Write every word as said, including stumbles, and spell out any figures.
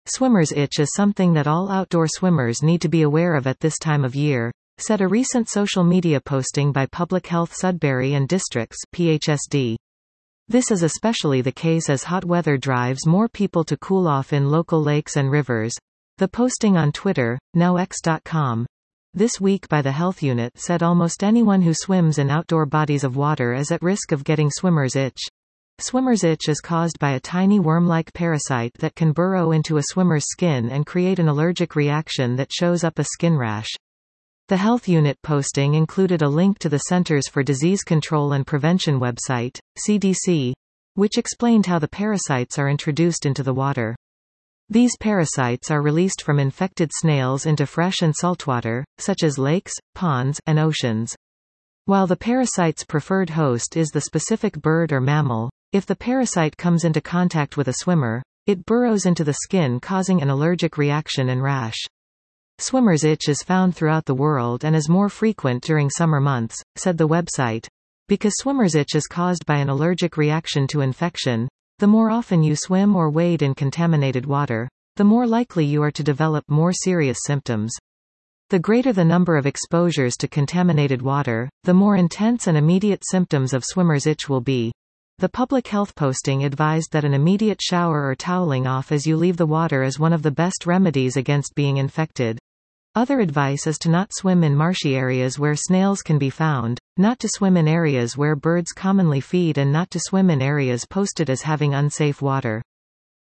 Swimmer's itch is something that all outdoor swimmers need to be aware of at this time of year, said a recent social media posting by Public Health Sudbury and Districts P H S D. This is especially the case as hot weather drives more people to cool off in local lakes and rivers. The posting on Twitter, now X dot com, this week by the health unit said almost anyone who swims in outdoor bodies of water is at risk of getting swimmer's itch. Swimmer's itch is caused by a tiny worm-like parasite that can burrow into a swimmer's skin and create an allergic reaction that shows up a skin rash. The health unit posting included a link to the Centers for Disease Control and Prevention website, C D C, which explained how the parasites are introduced into the water. These parasites are released from infected snails into fresh and saltwater, such as lakes, ponds, and oceans. While the parasite's preferred host is the specific bird or mammal, if the parasite comes into contact with a swimmer, it burrows into the skin, causing an allergic reaction and rash. Swimmer's itch is found throughout the world and is more frequent during summer months, said the website. Because swimmer's itch is caused by an allergic reaction to infection, the more often you swim or wade in contaminated water, the more likely you are to develop more serious symptoms. The greater the number of exposures to contaminated water, the more intense and immediate symptoms of swimmer's itch will be. The public health posting advised that an immediate shower or toweling off as you leave the water is one of the best remedies against being infected. Other advice is to not swim in marshy areas where snails can be found, not to swim in areas where birds commonly feed, and not to swim in areas posted as having unsafe water.